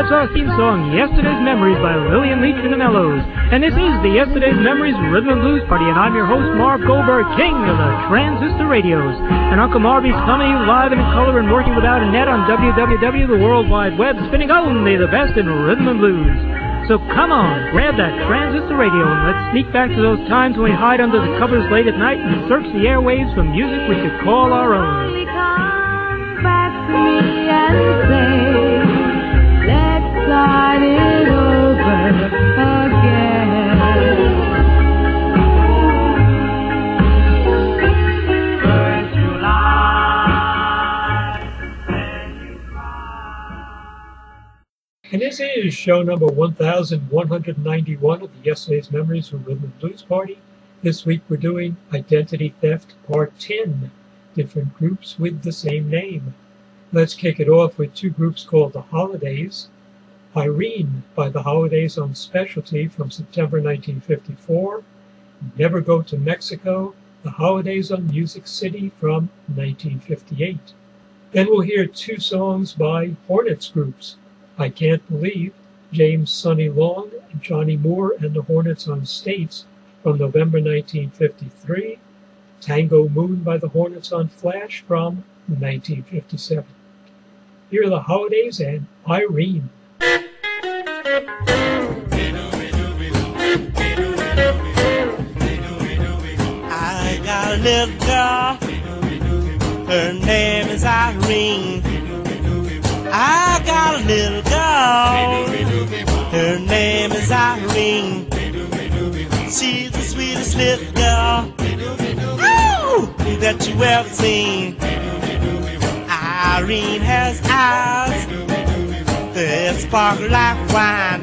our theme song, Yesterday's Memories by Lillian Leach and the Mellows. And this is the Yesterday's Memories Rhythm and Blues Party, and I'm your host, Marv Goldberg, king of the transistor radios. And Uncle Marvy's coming live and in color and working without a net on WWW, the World Wide Web, spinning only the best in rhythm and blues. So come on, grab that transistor radio and let's sneak back to those times when we hide under the covers late at night and search the airwaves for music we could call our own. Come back to me and say, let's start it over again. First July, when you cry. And this is show number 1191 of the Yesterday's Memories from Rhythm and Blues Party. This week we're doing Identity Theft Part 10, different groups with the same name. Let's kick it off with two groups called The Holidays. Irene by The Holidays on Specialty from September 1954. Never Go to Mexico, The Holidays on Music City from 1958. Then we'll hear two songs by Hornets groups. I Can't Believe, James Sonny Long and Johnny Moore and the Hornets on States from November 1953. Tango Moon by the Hornets on Flash from 1957. Here are The Holidays and Irene. I got a little girl, her name is Irene. I got a little girl, her name is Irene. She's the sweetest little girl, ooh, that you ever seen. Irene has eyes that sparkle like wine.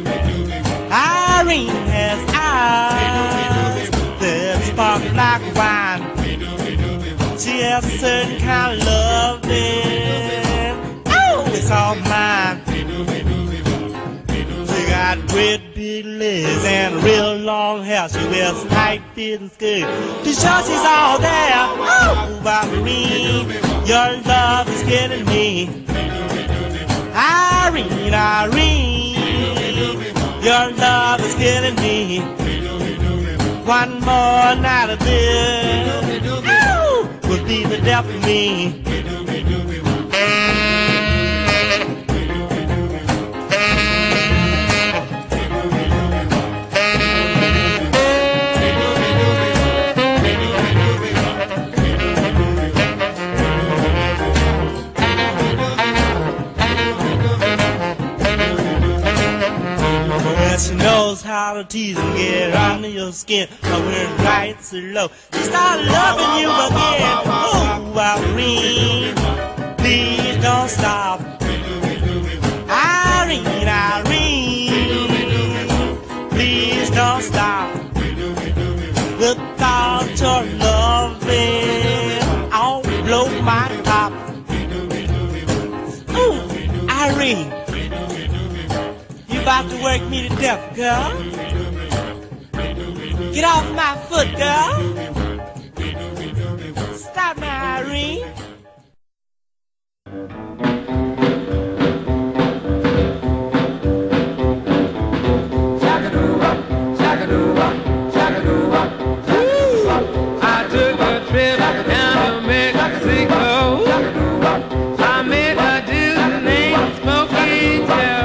Irene has eyes that sparkle like wine. She has a certain kind of loving, oh, it's all mine. She got great big legs and real long hair. She wears tight fitting skirt. Be sure she's all there. Oh, Irene, your love is killing me. Irene, Irene, your love is killing me. One more night of this, oh, will be the death of me. She knows how to tease and get under your skin. But when it rights so low, she start loving you again. Oh, Irene, please don't stop. Irene, Irene, please don't stop. Without your loving, I'll blow my top. Ooh, Irene, about to work me to death, girl. Get off my foot, girl. Stop me, Irene. I took a trip down to Mexico. I met a dude named Smokey Joe.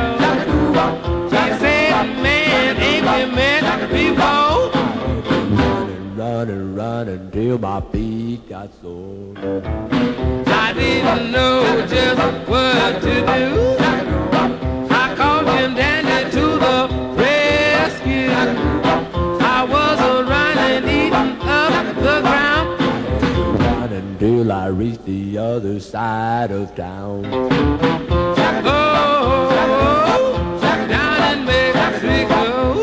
Running till my feet got sore. I didn't know just what to do. I called Jim Dandy to the rescue. I was running, eating up the ground. Running till I reached the other side of town. Oh, down in Mexico.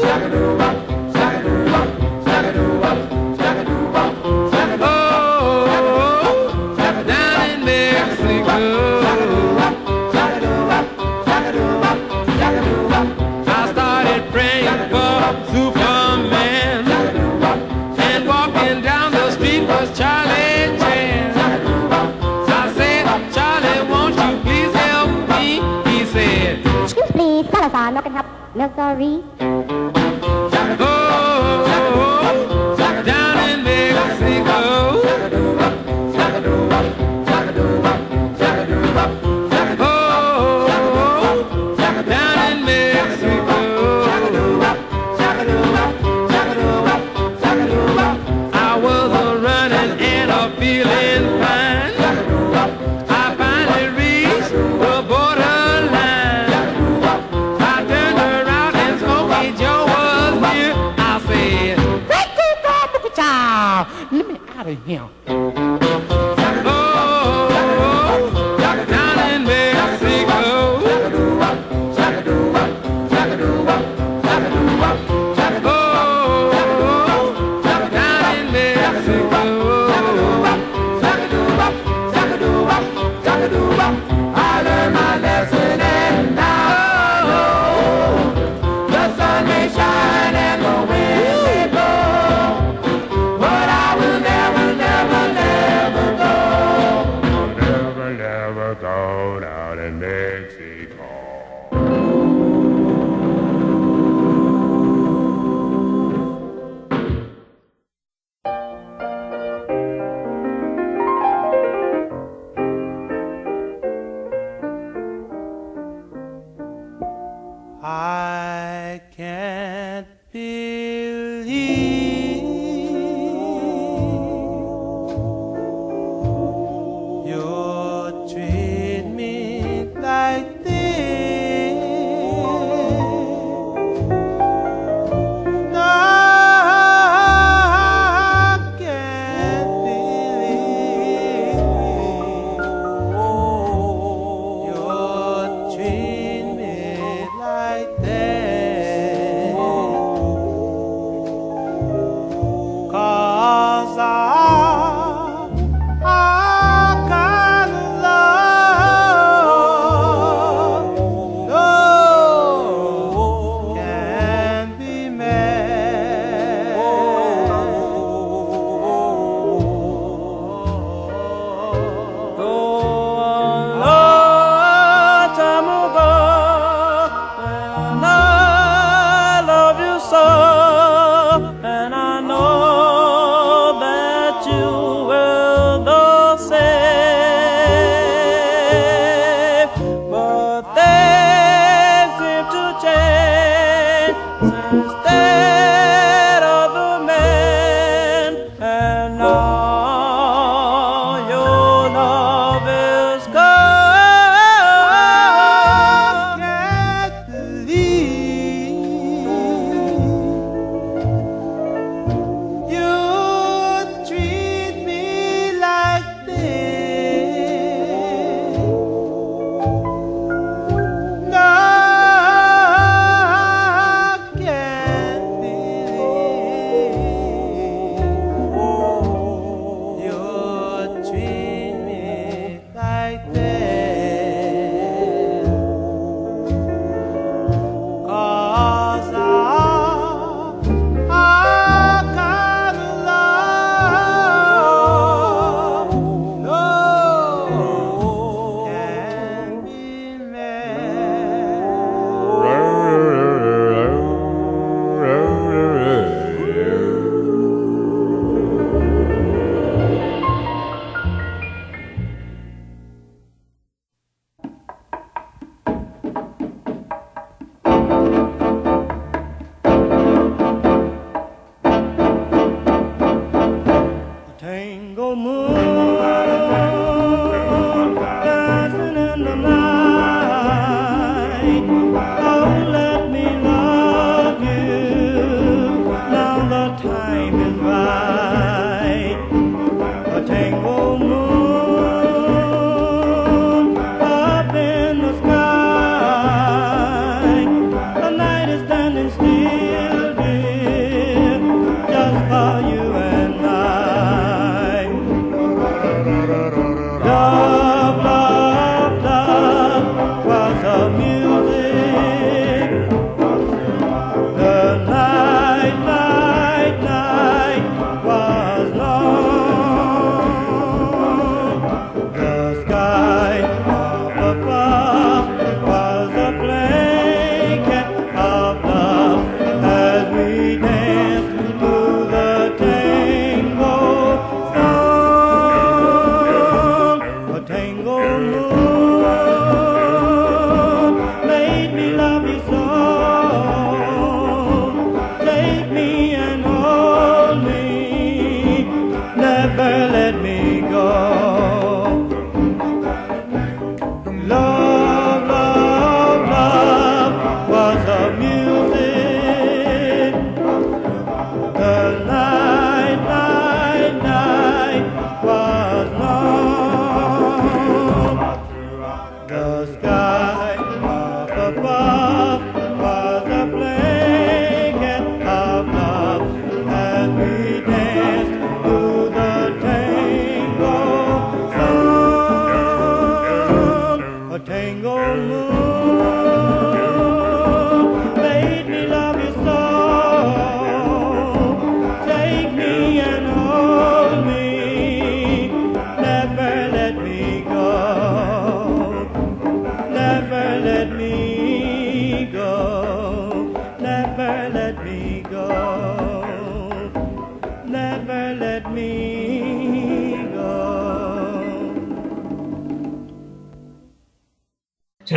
I started praying for Superman, and walking down the street was Charlie Chan. I said, Charlie, won't you please help me? He said, excuse me, Let's all read. Down in Mexico. Down in Mexico. I was running and feeling fine. I finally reached the borderline. I turned around and Smokey Joe was near. I said, "Let me out of here." Down in Mexico. Down in Mexico. I learned my lesson and now the sun may shine and the wind may blow, but I will never, never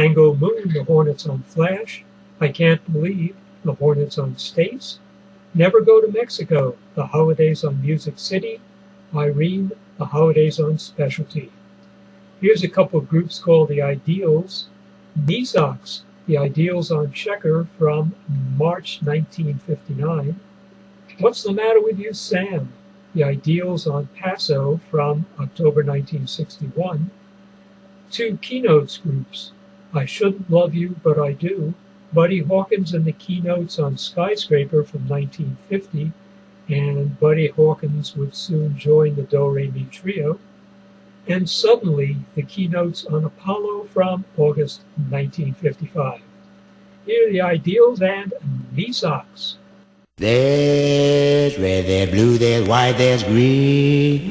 Tango Moon, the Hornets on Flash. I Can't Believe, the Hornets on States. Never Go to Mexico, the Holidays on Music City. Irene, the Holidays on Specialty. Here's a couple of groups called the Ideals. Nizox, the Ideals on Checker from March 1959. What's the Matter with You, Sam? The Ideals on Paso from October 1961. Two Keynotes groups, I Shouldn't Love You, But I Do. Buddy Hawkins and the Keynotes on Skyscraper from 1950, and Buddy Hawkins would soon join the Do-Re-Mi Trio. And Suddenly, the Keynotes on Apollo from August 1955. Here are the Ideals and Nizox. There's red, there's blue, there's white, there's green.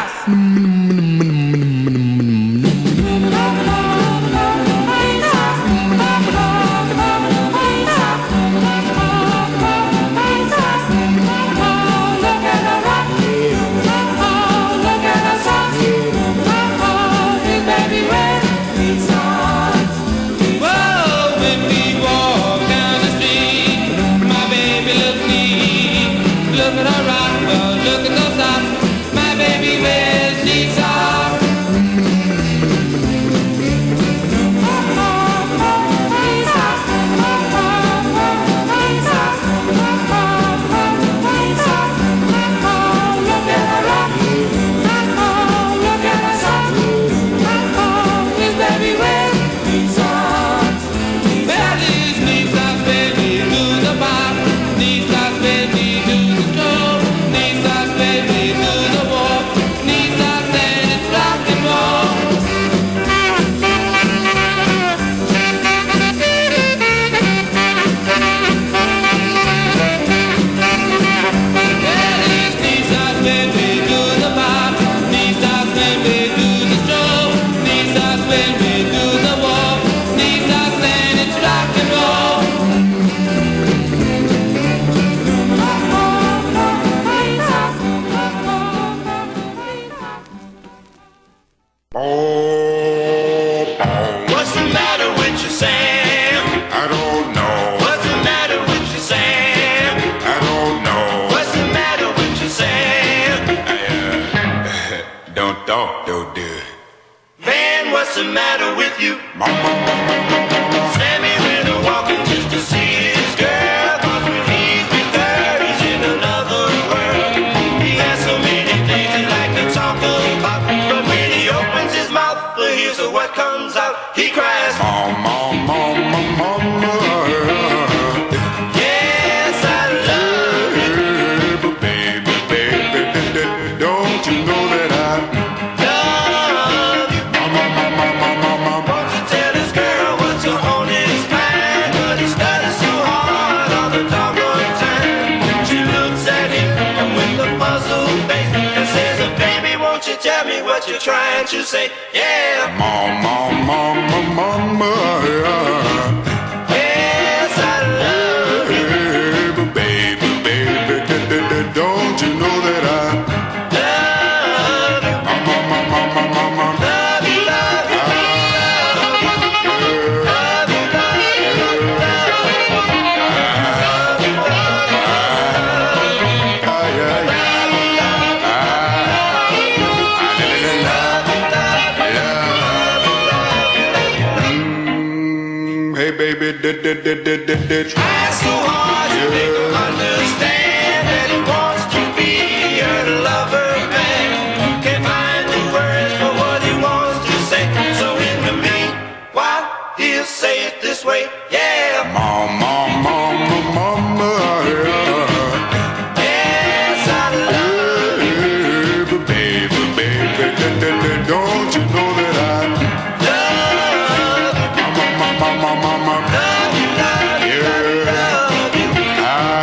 What's the matter with you, Sam? I don't know. What's the matter with you, Sam? I don't know. What's the matter with you, Sam? Don't talk, don't do it. Man, what's the matter with you? Sammy went a walking just to see his girl. 'Cause when he's with her, he's in another world. He has so many things he like to talk about, but when he opens his mouth, here's what comes out. He cries, yes, I love you. Baby, baby, don't you know that I Love you. Wants to tell his girl what's on his mind, but he studies so hard all the doggone time. She looks at him with a puzzled face and says, baby, won't you tell me what you're trying to say? Yeah. mama. Yes, I love you. Baby, baby, don't you know that I Love you. mama. Love you, love you, love you. Love you, love you, love you, Hey baby, try so hard to make her understand that he wants to be her lover man. Can't find the words for what he wants to say. So in the meanwhile, he'll say it this way. Yeah. mama. Yes, I love you. Baby, don't you know that I Love you. mama. Love you, love you, love you, love you.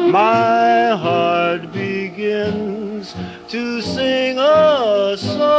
my heart begins to sing a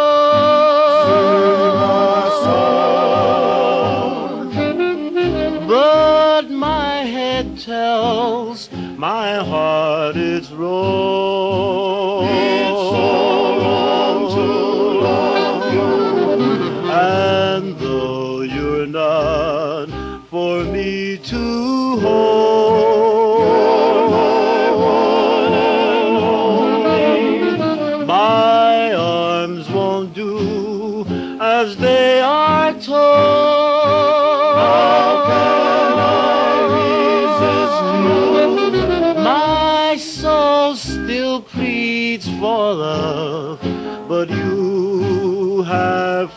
song. But my head tells my heart it's wrong. It's so wrong to love you. And though you're not for me to hold, you're my one and only. My arms won't do as they are told. How can I resist you? My soul still pleads for love, but you have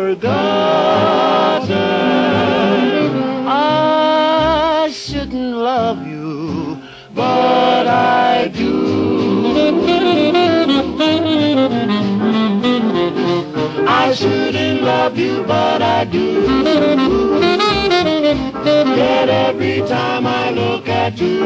forgotten. I shouldn't love you, but I do. I shouldn't love you, but I do. Yet every time I look at you,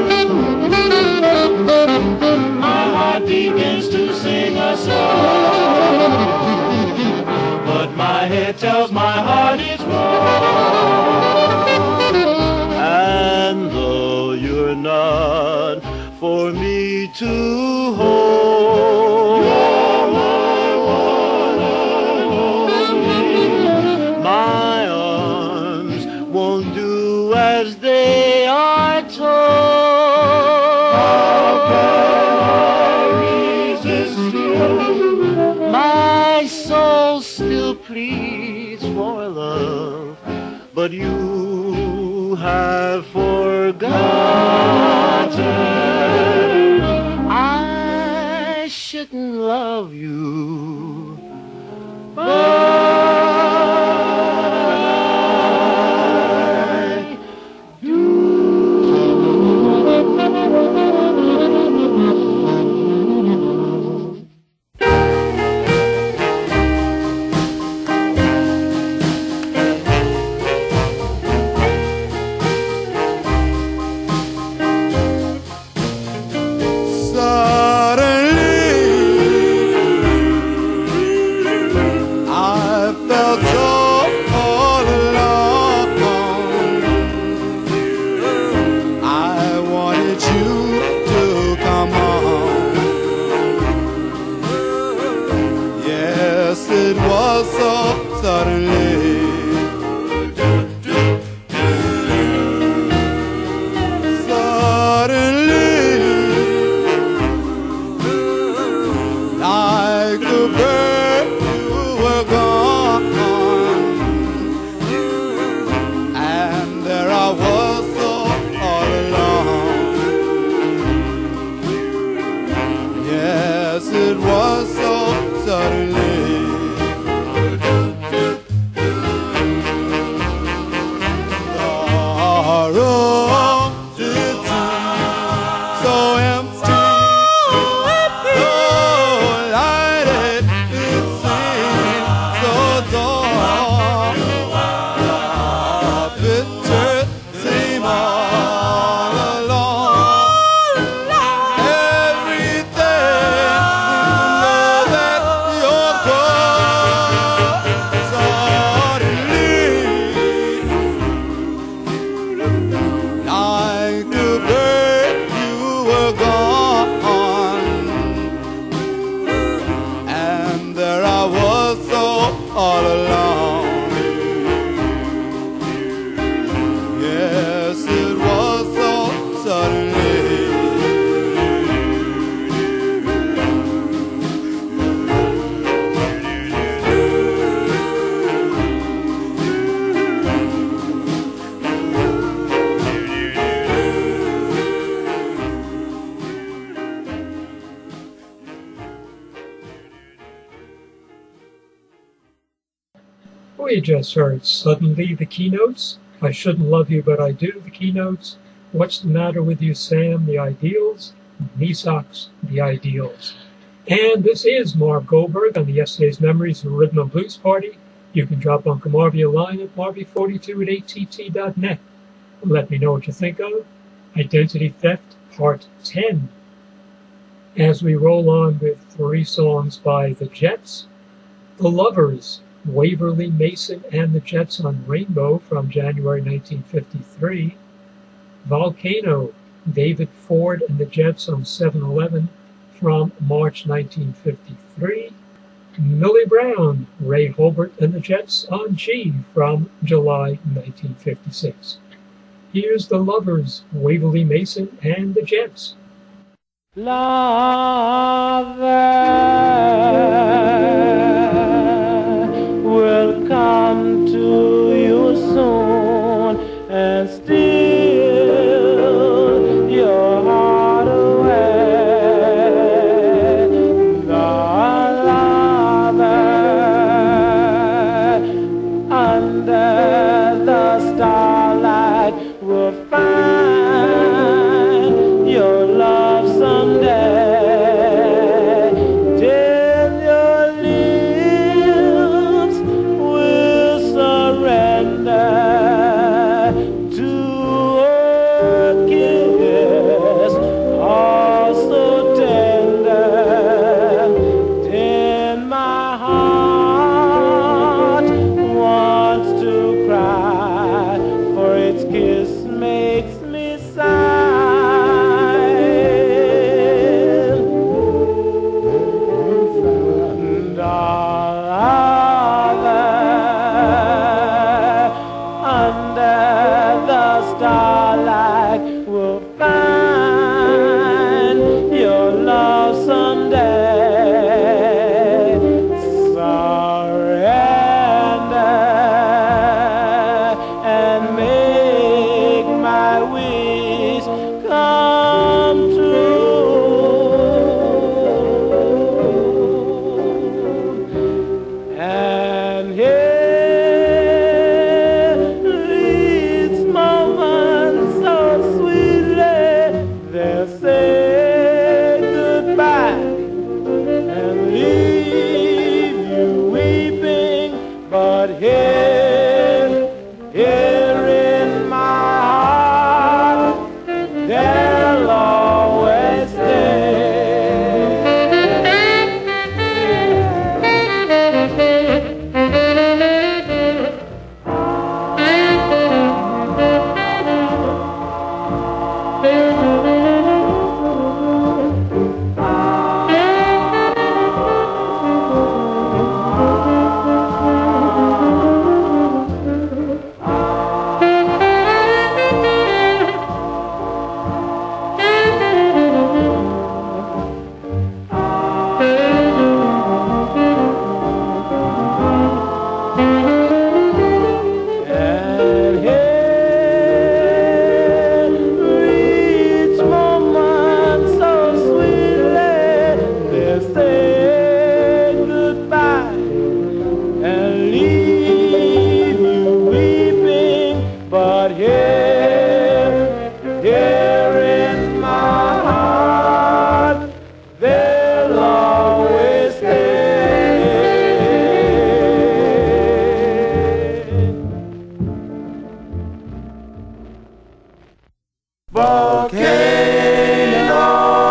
my heart begins to sing a song. But my head tells my heart is wrong. And though you're not for me to hold, you're my one and only. My arms won't do as they are told. How can I resist you? My soul still pleads for love, but you have forgotten. I shouldn't love you, but I do. We just heard Suddenly, the keynotes, I Shouldn't Love You But I Do, the keynotes, What's the Matter With You, Sam, the Ideals, Nisox, the Ideals. And this is Marv Goldberg on the Yesterday's Memories of Rhythm and Blues Party. You can drop Uncle Marvy a line at marvy42@att.net. Let me know what you think of Identity Theft Part 10. As we roll on with 3 songs by the Jets, The Lovers, Waverly Mason and the Jets on Rainbow from January 1953, Volcano, David Ford and the Jets on 7/11 from March 1953, Millie Brown, Ray Holbert and the Jets on G from July 1956. Here's The Lovers, Waverly Mason and the Jets. Lover will come to you soon and steal your heart away. The lover under the starlight will find your love someday. Till your lips will surrender to a kiss all so tender. Then my heart wants to cry, for its kiss makes me sigh. Under the starlight will find your love someday. Surrender and make my wish come true. And here these moments so sweetly, they'll say goodbye and leave you weeping, but here in my heart, they'll always stay. And here each moment so sweetly, they'll say goodbye and leave you weeping, but here in my heart, they'll always stay. Volcano.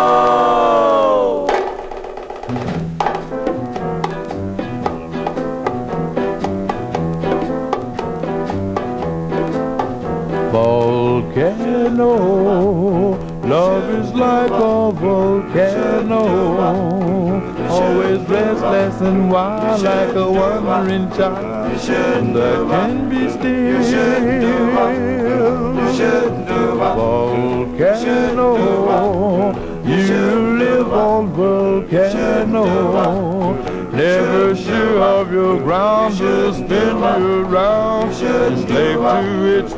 Volcano, love is like a volcano, always restless and wild like a wandering child that can be still. Volcano, you live on volcano, never sure of your ground, will spin you around, slave to its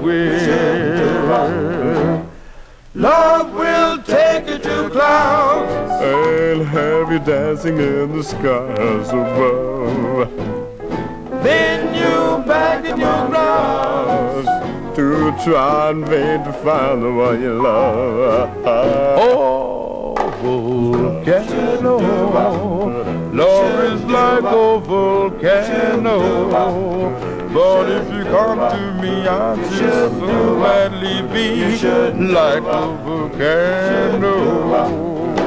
will. Love will take you to clouds and have you dancing in the skies above. Then you back in your grounds to try in vain to find the one you love. Oh, volcano, love is like a volcano, but if you come to me, I'll just so gladly gladly be like a volcano.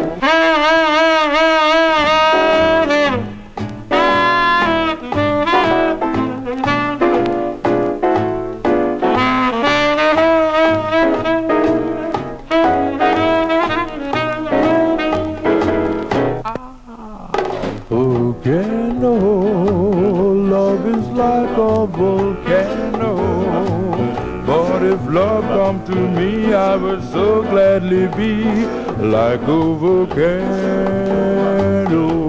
Volcano, love is like a volcano. But if love come to me, I would so gladly be like a volcano.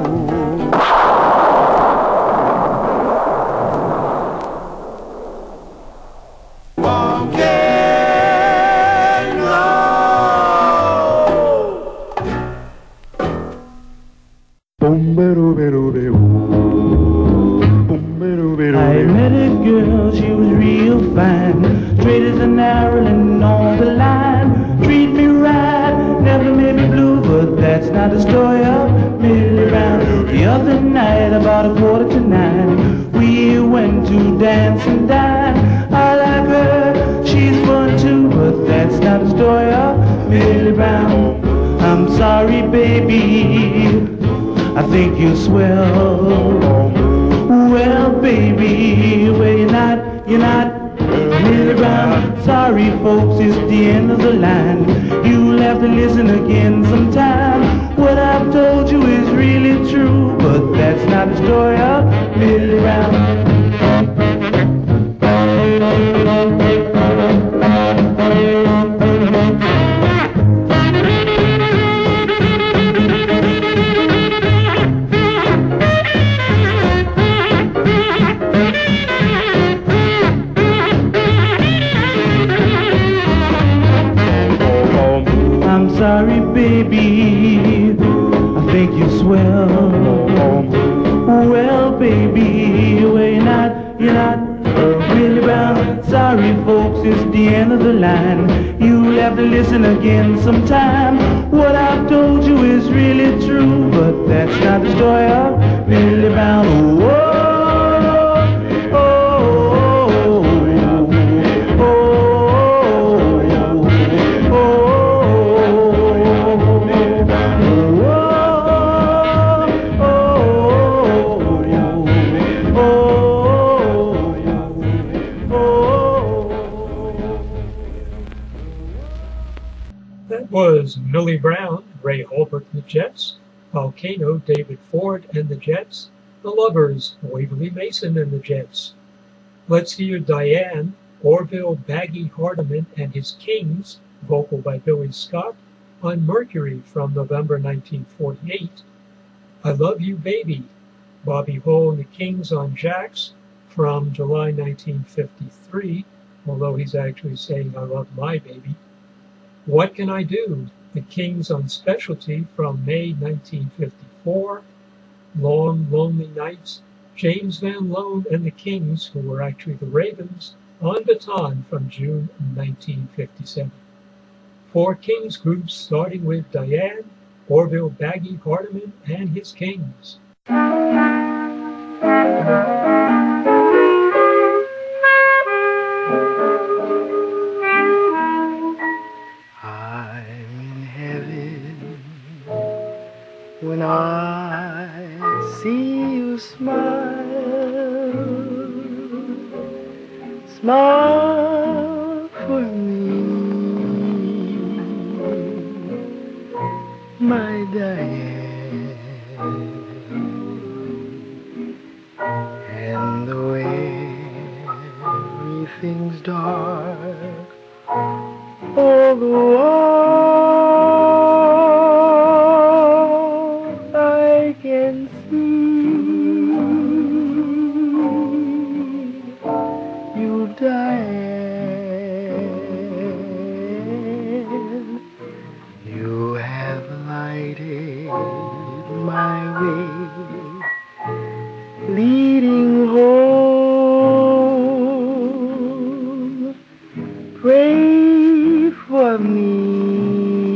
I met a girl, she was real fine, straight as an arrow and on the line. Treat me right, never made me blue, but that's not the story of Millie Brown. The other night, about 8:45, we went to dance and dine. I like her, she's fun too, but that's not the story of Millie Brown. I'm sorry, baby, I think you're swell. Well, baby, well, you're not Millie Brown. Sorry, folks, it's the end of the line. You'll have to listen again sometime. What I've told you is really true, but that's not the story of Millie Brown. Sorry, baby, I think you're swell. Well, baby, well, you're not Millie Brown. Sorry, folks, it's the end of the line. You'll have to listen again sometime. What I've told you is really true, but that's not the story of Millie Brown. Whoa. Was Millie Brown, Ray Holbert and the Jets, Volcano, David Ford and the Jets, The Lovers, Waverly Mason and the Jets. Let's hear Diane, Orville Baggy Hardiman and his Kings, vocal by Billy Scott, on Mercury from November 1948. I Love You Baby, Bobby Hole and the Kings on Jax from July 1953, although he's actually saying I love my baby. What Can I Do? The Kings on Specialty from May 1954. Long, Lonely Nights, James Van Loan and the Kings, who were actually the Ravens, on Baton from June 1957. 4 Kings groups starting with Diane, Orville Baggy Hardiman and his Kings. When I see you smile, smile for me, my Diane. And though everything's dark, all the while I can see you, Diane. You have lighted my way, leading home. Pray for me,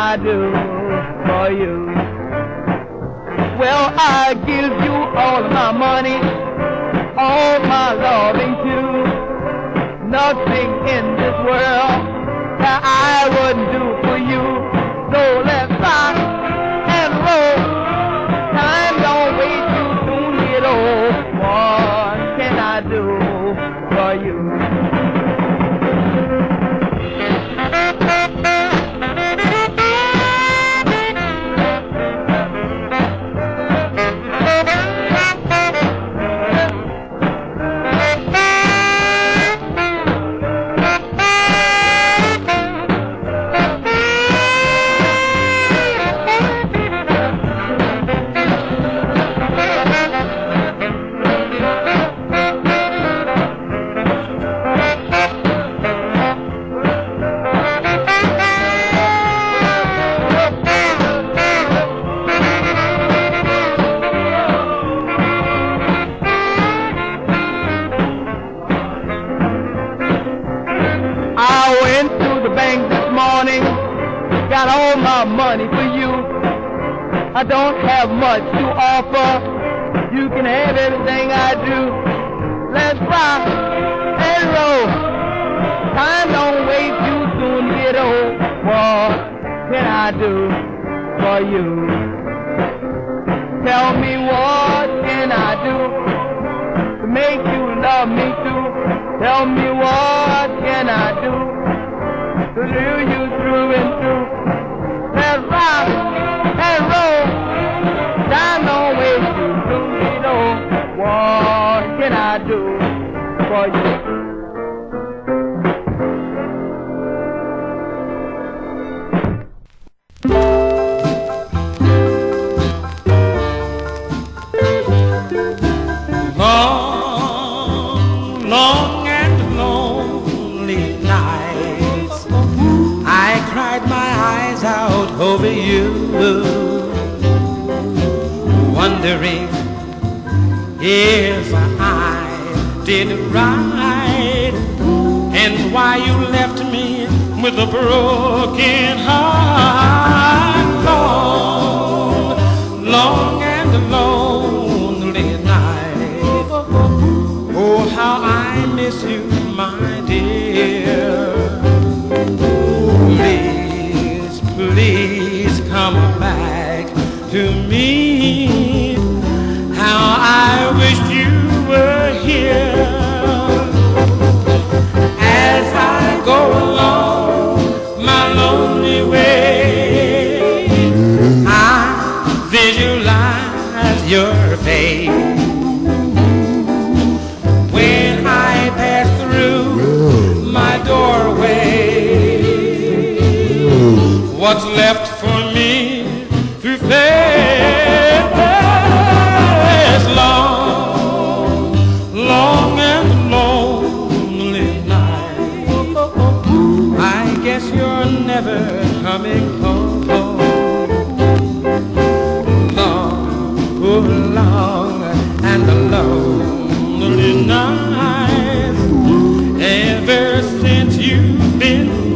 I do for you? Well, I give you all of my money, all my loving too. Nothing in this world that I wouldn't do for you. So let's rock and roll. Time don't wait, you soon get old. What can I do for you? Got all my money for you. I don't have much to offer. You can have everything I do. Let's rock and roll. Time don't wait, you soon get old. What can I do for you? Tell me what can I do to make you love me too? Tell me what can I do to do you through and through? Let's rock and roll. Time don't wait, you soon get old. What can I do for you? Long, long and lonely nights, I cried my eyes out over you, wondering if I did right and why you left me with a broken heart. Long, long and lonely night. Oh, how I miss you, my dear. Please, please come back to me. How I wish you were here. As I go along my lonely way, I visualize your face. When I pass through my doorway, what's left for me to face? Long, long and lonely night. I guess you're never coming home. Long, oh, long and lonely nights. Ever since you've been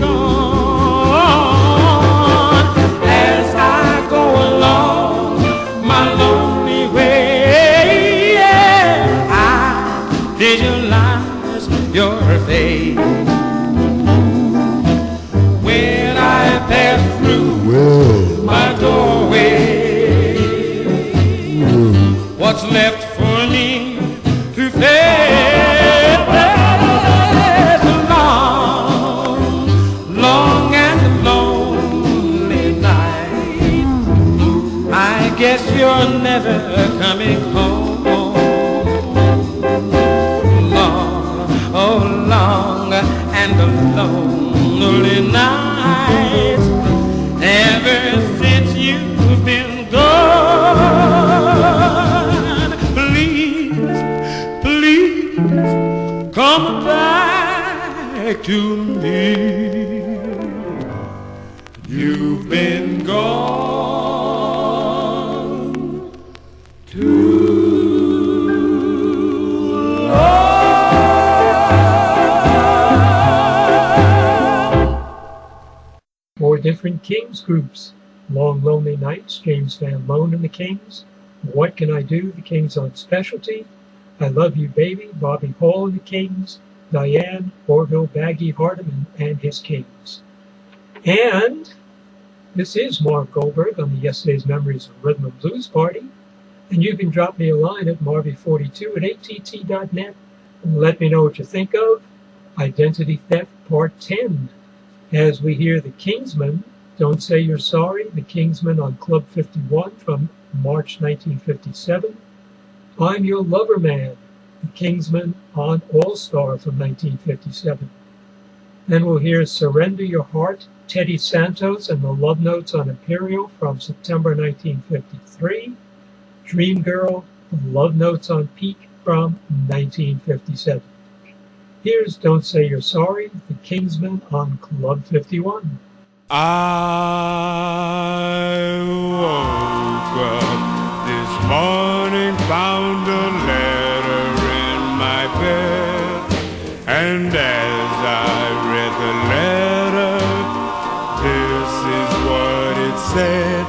gone, as I go along my lonely way, yeah, I visualize your face. When I pass through my doorway, what's left for me to face? Long, long and lonely night. I guess you're never coming home. Long, oh, long and lonely nights. Ever since you've been gone, please, please come back to me. You've been gone too different Kings groups. Long Lonely Nights, James Van Loan and the Kings. What Can I Do, the Kings on Specialty. I Love You Baby, Bobby Hall and the Kings. Diane, Orville Baggy Hardeman and his Kings. And this is Marv Goldberg on the Yesterday's Memories of Rhythm and Blues Party. And you can drop me a line at marvy42@att.net and let me know what you think of Identity Theft Part 10. As we hear the Kingsmen, Don't Say You're Sorry, the Kingsmen on Club 51 from March 1957. I'm Your Lover Man, the Kingsmen on All-Star from 1957. Then we'll hear Surrender Your Heart, Teddy Santos and the Love Notes on Imperial from September 1953. Dream Girl, the Love Notes on Peak from 1957. Here's Don't Say You're Sorry, the Kingsmen on Club 51. I woke up this morning, found a letter in my bed, and as I read the letter, this is what it said.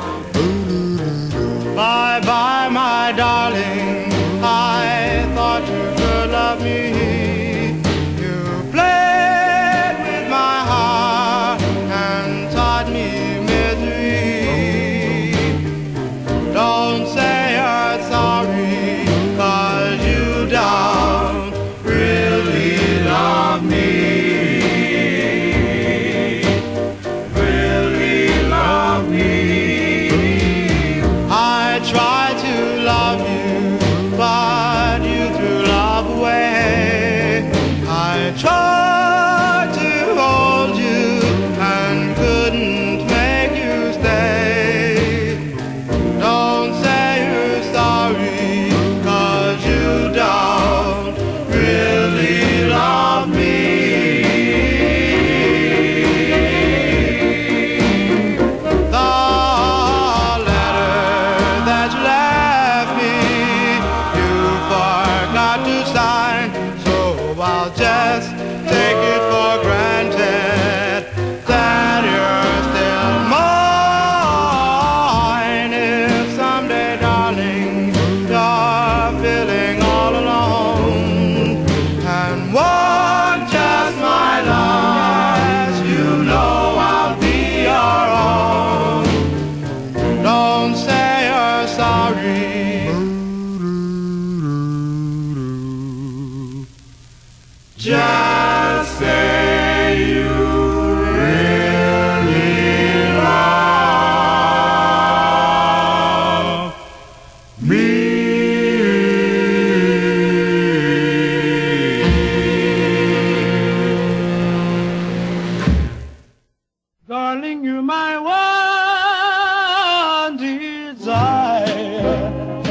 Bye bye, my darling, I thought you could love me. You played with my heart and taught me misery. Don't say you're sorry, 'cause you don't really love me. Really love me. I tried to love you, but you threw love away. I tried to hold you and couldn't make you stay. Don't say you're sorry, 'cause you don't really love me. The letter that you left me, you forgot to sign, so I'll just take it for granted that you're still mine. If someday, darling, you're feeling all alone and want just my love, you know I'll be your own. Don't say you're sorry. Just say you really love me. Darling, you're my one desire.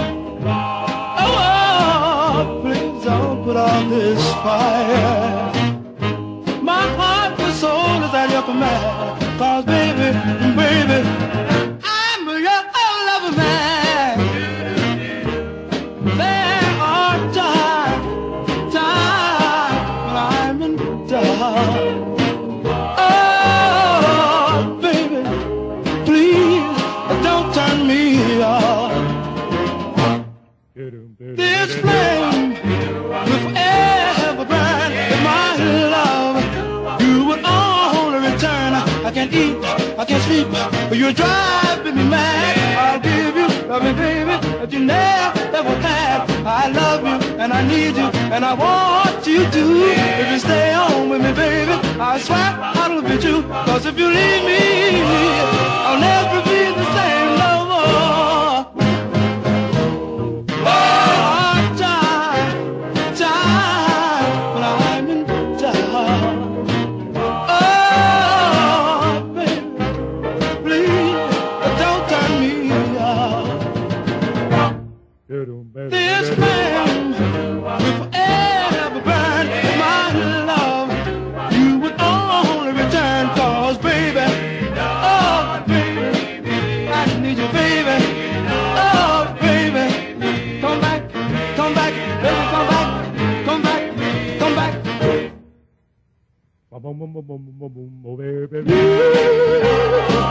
Oh, please don't put out this fire. My heart and soul is at your command. 'Cause baby, baby, I'm your lover man. There are times when I'm in doubt. Oh, baby, please don't turn me off. This flame will forever burn. If my love you would only return, I can't eat, I can't sleep, but you're driving me mad. I'll give you loving, baby, that you never had. I love you and I need you and I want you to. If you stay home with me, baby, I swear I'll be true. 'Cause if you leave me, I'll never be the same no more. Time when I'm in doubt. Oh, baby, please don't turn me off. This flame will forever burn. My love, you would only return. 'Cause baby, oh baby, I need you, baby. Oh baby, come back, baby, come back. Come back, come back. Boom, boom, boom, boom, boom, boom, boom, boom, baby.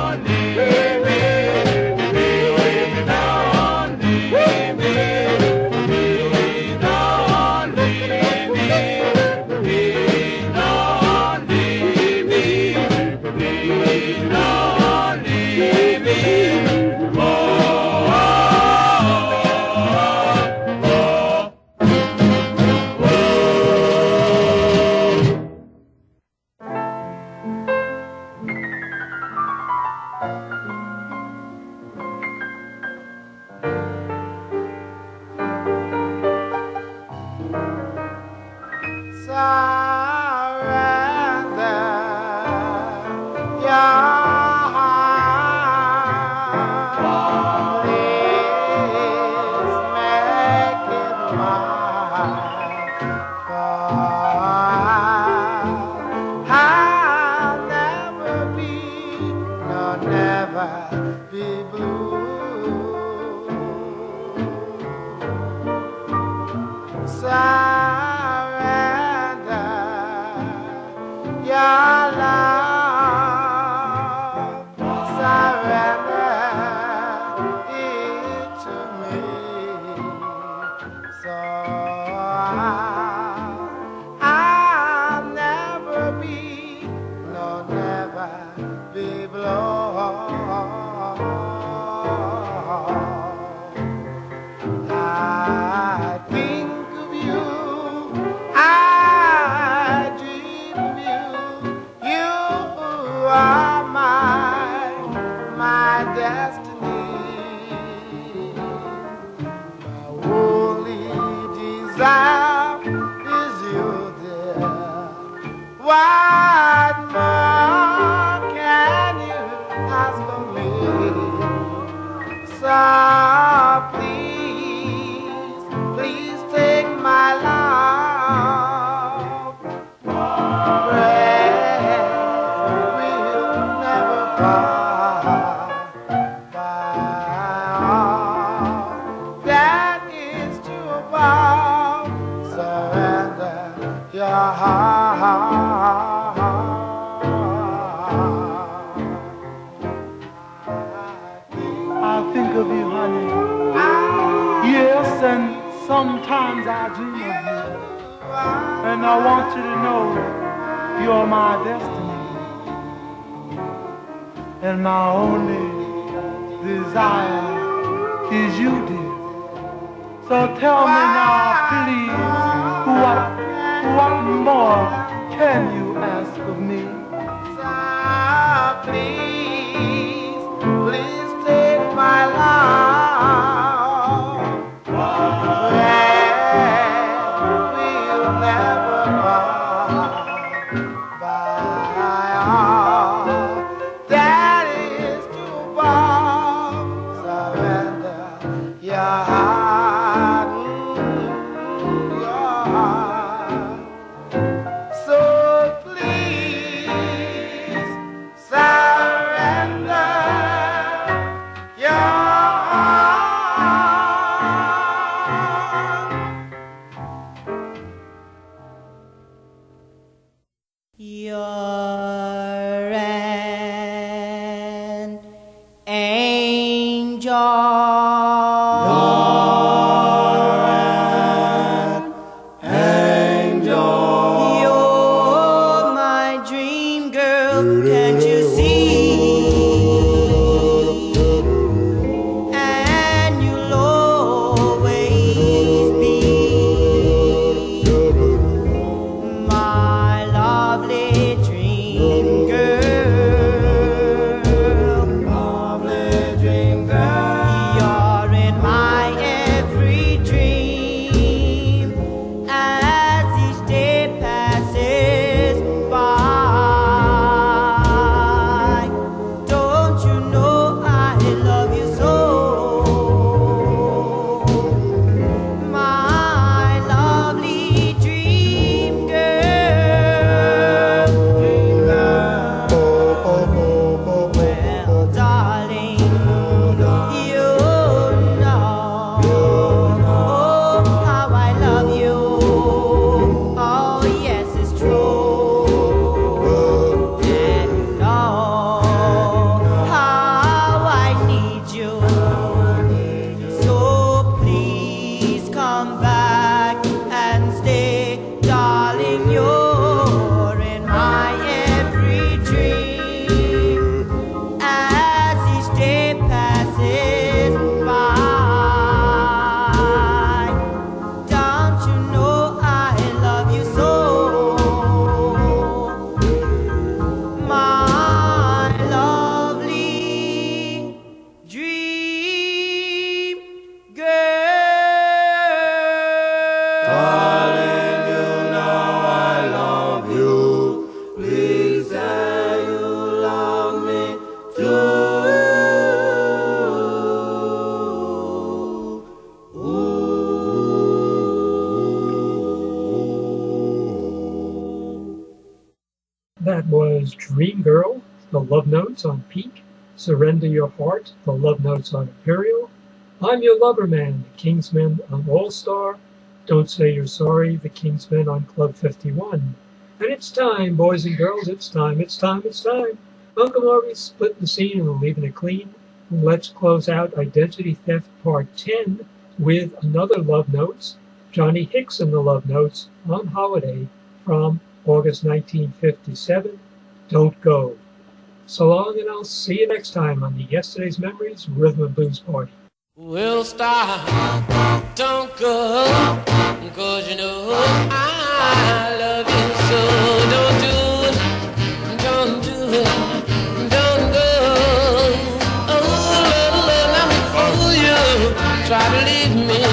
Boys and Girl, the Love Notes on Peak, Surrender Your Heart, the Love Notes on Imperial, I'm Your Lover Man, the Kingsmen on All-Star, Don't Say You're Sorry, the Kingsmen on Club 51. And it's time, boys and girls, it's time, it's time, it's time. Uncle Marvy's splitting the scene and we're leaving it clean. Let's close out Identity Theft Part 10 with another Love Notes, Johnny Hicks and the Love Notes on Holiday from August 1957, Don't Go. So long, and I'll see you next time on the Yesterday's Memories Rhythm and Blues Party. Well, stop, don't go, 'cause you know I love you so. Don't do it, don't do it, don't go. Oh, Lord, let me fool you, try to leave me,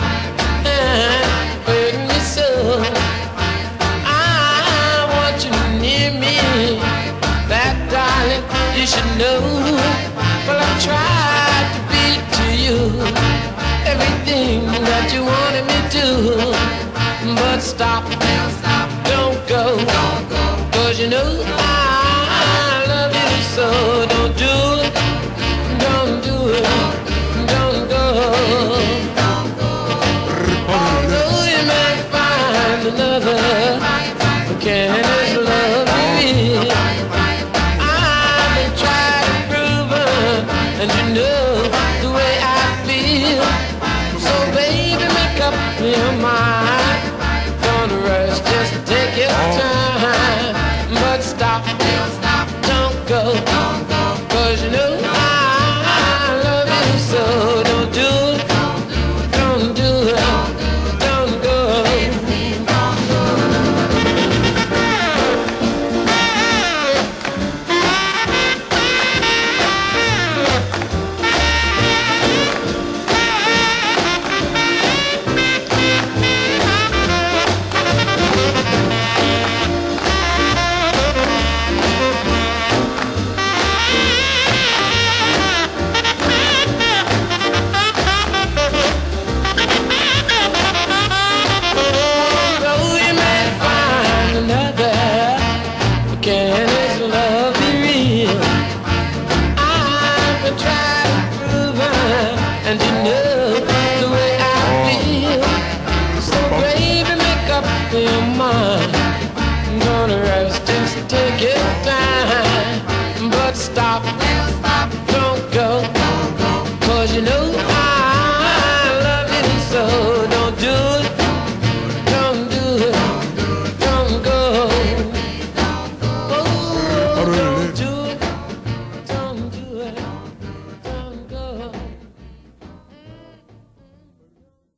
hurt me so. I want you near me, that darling, you should know. Well, I tried to be to you everything that you wanted me to, but stop, don't go, 'cause you know I love you so. Don't do it, don't do it, don't go. Although you might find another who can as love you, I've been trying to prove it, and you know the way I feel. So baby, make up your mind. Don't rush, just take your time. But stop, don't go.